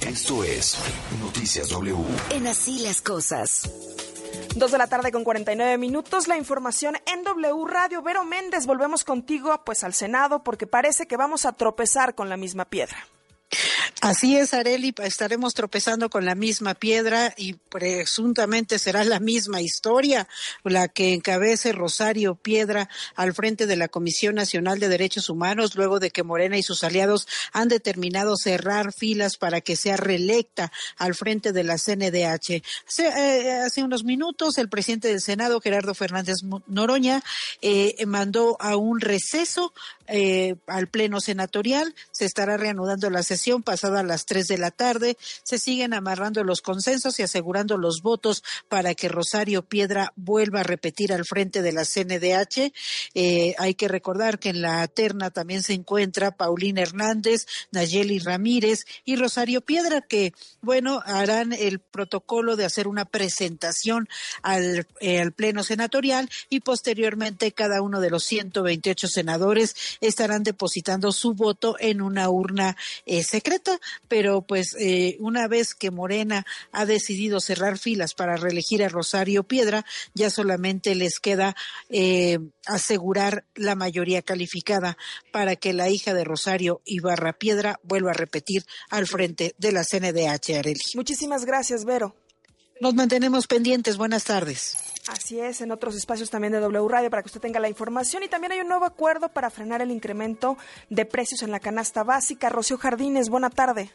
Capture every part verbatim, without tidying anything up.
Esto es Noticias W. En Así las Cosas. Dos de la tarde con cuarenta y nueve minutos, la información en W Radio. Vero Méndez, volvemos contigo pues al Senado porque parece que vamos a tropezar con la misma piedra. Así es, Arely, estaremos tropezando con la misma piedra y presuntamente será la misma historia la que encabece Rosario Piedra al frente de la Comisión Nacional de Derechos Humanos, luego de que Morena y sus aliados han determinado cerrar filas para que sea reelecta al frente de la C N D H. Hace, eh, hace unos minutos, el presidente del Senado, Gerardo Fernández Noroña, eh, mandó a un receso eh, al Pleno Senatorial. Se estará reanudando la sesión pasada a las tres de la tarde. Se siguen amarrando los consensos y asegurando los votos para que Rosario Piedra vuelva a repetir al frente de la C N D H. Eh, hay que recordar que en la terna también se encuentra Paulina Hernández, Nayeli Ramírez y Rosario Piedra, que, bueno, harán el protocolo de hacer una presentación al, eh, al Pleno Senatorial y posteriormente cada uno de los ciento veintiocho senadores estarán depositando su voto en una urna eh, secreta. Pero pues eh, una vez que Morena ha decidido cerrar filas para reelegir a Rosario Piedra, ya solamente les queda eh, asegurar la mayoría calificada para que la hija de Rosario Ibarra Piedra vuelva a repetir al frente de la C N D H, Arely. Muchísimas gracias, Vero. Nos mantenemos pendientes. Buenas tardes. Así es, en otros espacios también de W Radio para que usted tenga la información. Y también hay un nuevo acuerdo para frenar el incremento de precios en la canasta básica. Rocío Jardines, buena tarde.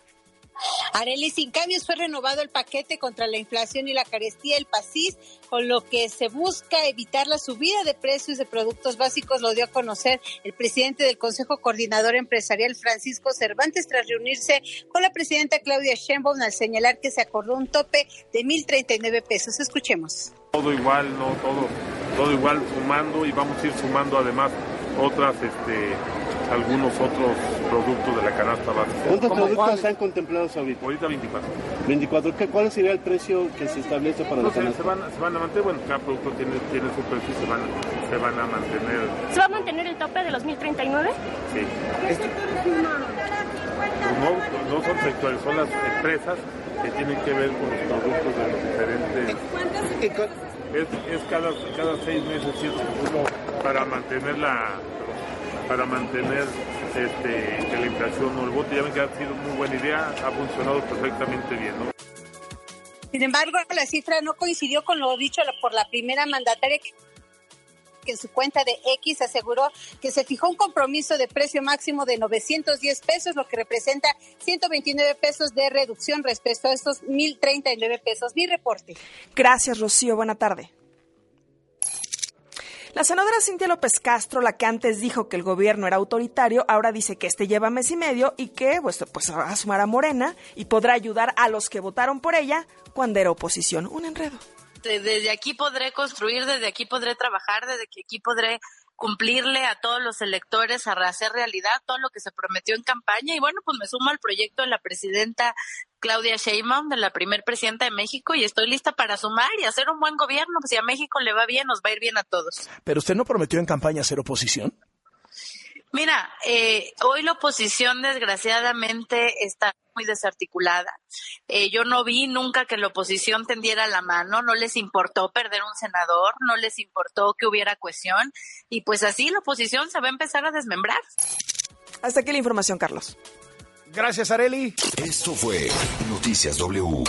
Arely, sin cambios fue renovado el paquete contra la inflación y la carestía, el PASIS, con lo que se busca evitar la subida de precios de productos básicos, lo dio a conocer el presidente del Consejo Coordinador Empresarial, Francisco Cervantes, tras reunirse con la presidenta Claudia Sheinbaum al señalar que se acordó un tope de mil treinta y nueve pesos. Escuchemos. Todo igual, no, todo, todo igual sumando y vamos a ir sumando además otras, este, algunos otros productos de la canasta básica. ¿Cuántos productos están contemplados ahorita? Ahorita veinticuatro. veinticuatro. ¿Qué, ¿Cuál sería el precio que se establece para no, la se, canasta? Se van, se van a mantener, bueno, cada producto tiene, tiene su precio y se van, se van a mantener. ¿Se va a mantener el tope de los mil treinta y nueve? Sí. ¿Qué sectores firmaron? No, no son sectores, son las empresas que tienen que ver con los productos de los diferentes. ¿Cuántas? Es, es cada, cada seis meses cierto uno para mantener la para mantener este que la inflación o el voto. Ya ven que ha sido muy buena idea, ha funcionado perfectamente bien, ¿no? Sin embargo, la cifra no coincidió con lo dicho por la primera mandataria, que en su cuenta de X aseguró que se fijó un compromiso de precio máximo de novecientos diez pesos, lo que representa ciento veintinueve pesos de reducción respecto a estos mil treinta y nueve pesos. Mi reporte. Gracias, Rocío. Buena tarde. La senadora Cintia López Castro, la que antes dijo que el gobierno era autoritario, ahora dice que este lleva mes y medio y que pues, pues va a sumar a Morena y podrá ayudar a los que votaron por ella cuando era oposición. Un enredo. Desde aquí podré construir, desde aquí podré trabajar, desde aquí podré cumplirle a todos los electores, a hacer realidad todo lo que se prometió en campaña. Y bueno, pues me sumo al proyecto de la presidenta Claudia Sheinbaum, de la primer presidenta de México, y estoy lista para sumar y hacer un buen gobierno. Pues si a México le va bien, nos va a ir bien a todos. ¿Pero usted no prometió en campaña ser oposición? Mira, eh, hoy la oposición desgraciadamente está muy desarticulada. Eh, yo no vi nunca que la oposición tendiera la mano, no les importó perder un senador, no les importó que hubiera cohesión y pues así la oposición se va a empezar a desmembrar. Hasta aquí la información, Carlos. Gracias, Arely. Esto fue Noticias W.